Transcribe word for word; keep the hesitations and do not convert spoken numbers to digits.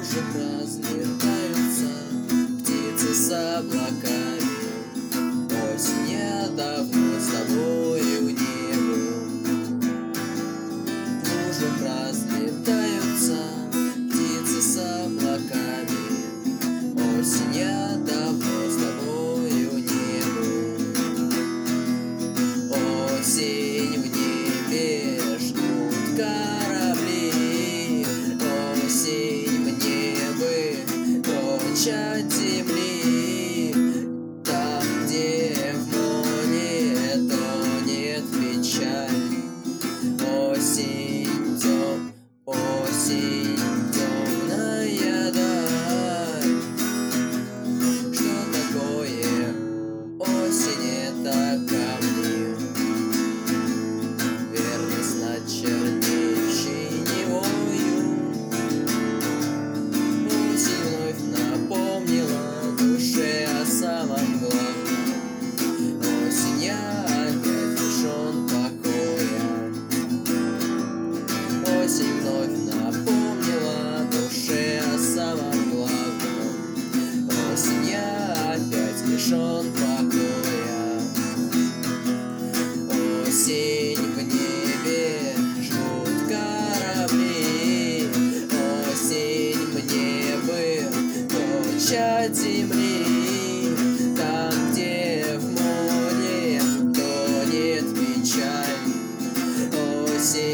кружат, разлетаются птицы с облаками. Осень, я давно с тобою не был. Кружат, разлетаются птицы с облаками. Осень, я давно с тобою не был. Осень, в небе ждут корабли. Осень, мне бы прочь от земли. Там, где в море тонет печаль. Осень, тем, осень, темная даль. Что такое осень? Это камни, верность над чернеющей невою. Осень вновь напомнила душе о самом главном. Осень, я опять лишен покоя. Осень вновь напомнила душе о самом главном. Осень, я опять лишен покоя. Осень, в небе ждут корабли. Осень, мне бы прочь от земли. Там, где в море тонет печаль. Осень.